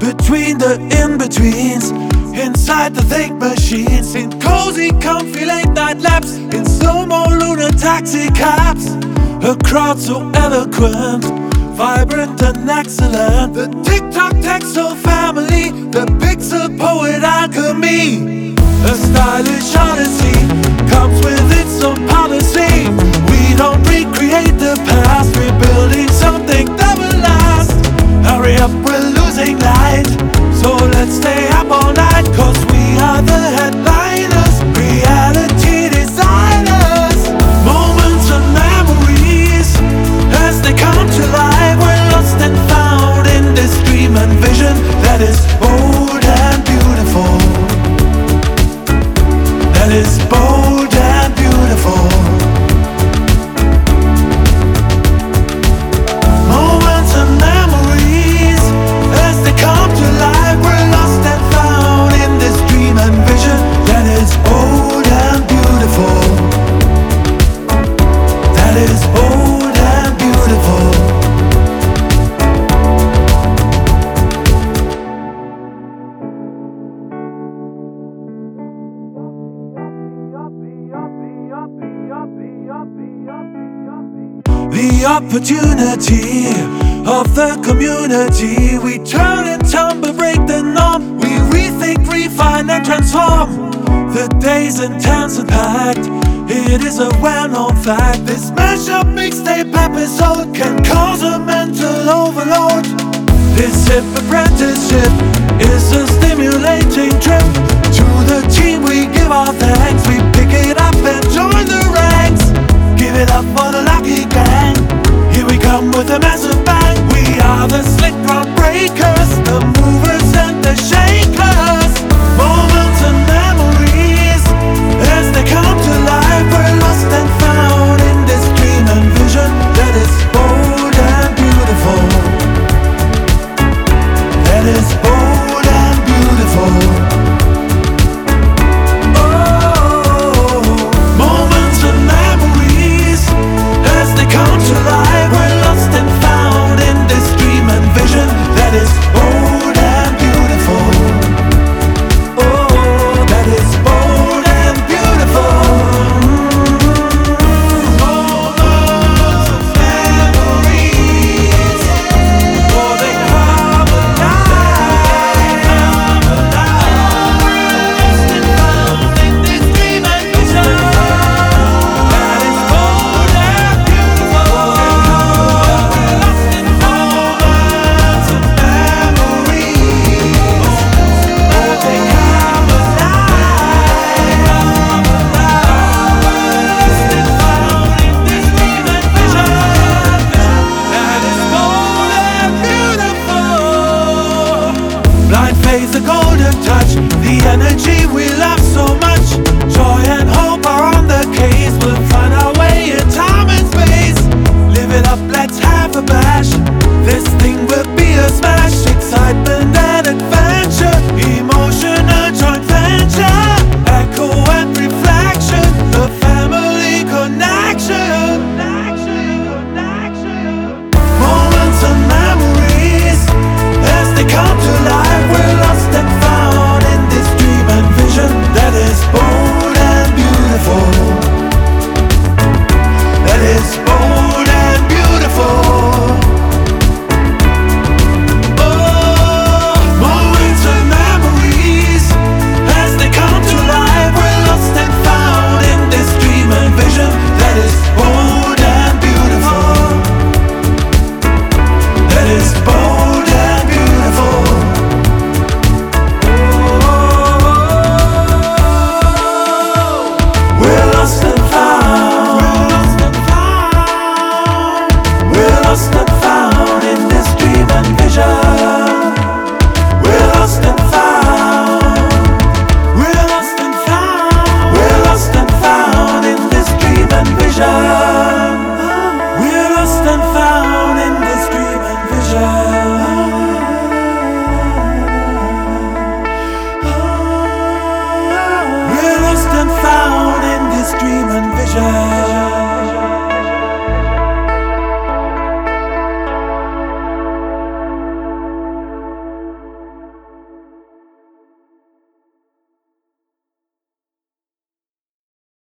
between the in-betweens, inside the fake machines, in cozy, comfy late night laps, in slow-mo lunar taxi cabs. A crowd so eloquent, vibrant and excellent. The TikTok Texel family, the pixel poet alchemy. A stylish odyssey comes with its own policy. We don't recreate the past, we're building something that will last. Hurry up, we're losing light, so let's stay up all night, cause we are the headliners, reality designers. Moments and memories as they come to life, we're lost and found in this dream and vision that is bold and beautiful. That is bold and beautiful. Moments and memories as they come to life, we're lost and found in this dream and vision that is bold and beautiful. That is bold and beautiful. The opportunity of the community. We turn and tumble, break the norm. We rethink, refine and transform. The days and times are packed, it is a well-known fact. This mashup mixtape episode can cause a mental overload. This hip apprenticeship is a stimulating trip. To the team we give our thanks, we pick it up and join the ranks. Give it up for the lucky gang. Here we come with a massive bang. We are the slick ground breakers, the movers and the shakers. Moments and memories as they come to life, we're lost and found in this dream and vision that is bold and beautiful. That is bold and beautiful. Come to life, we're lost and found in this dream and vision that is bold and beautiful. Oh, that is bold and beautiful. Moments, memories, oh, they come alive. We're lost and found in this dream and vision that is bold and the golden touch, the energy we love so much. Joy and hope are on the case. We'll find our way in time and space. Live it up, let's have a bash. This thing will be a smash. Excitement and adventure, emotion a joint venture. Echo and reflection, the family connection. Moments and memories as they come to life, we're lost and found in this dream and vision that is bold and beautiful. That is bold and beautiful. Oh, moments and memories as they come to life, we're lost and found in this dream and vision that is bold and beautiful. That is bold and beautiful. We're lost and found. We're lost and found in this dream and vision. We're lost and found. We're lost and found. We're lost and found in this dream and vision. We're lost and found in this dream and vision. We're lost and found in this dream and vision.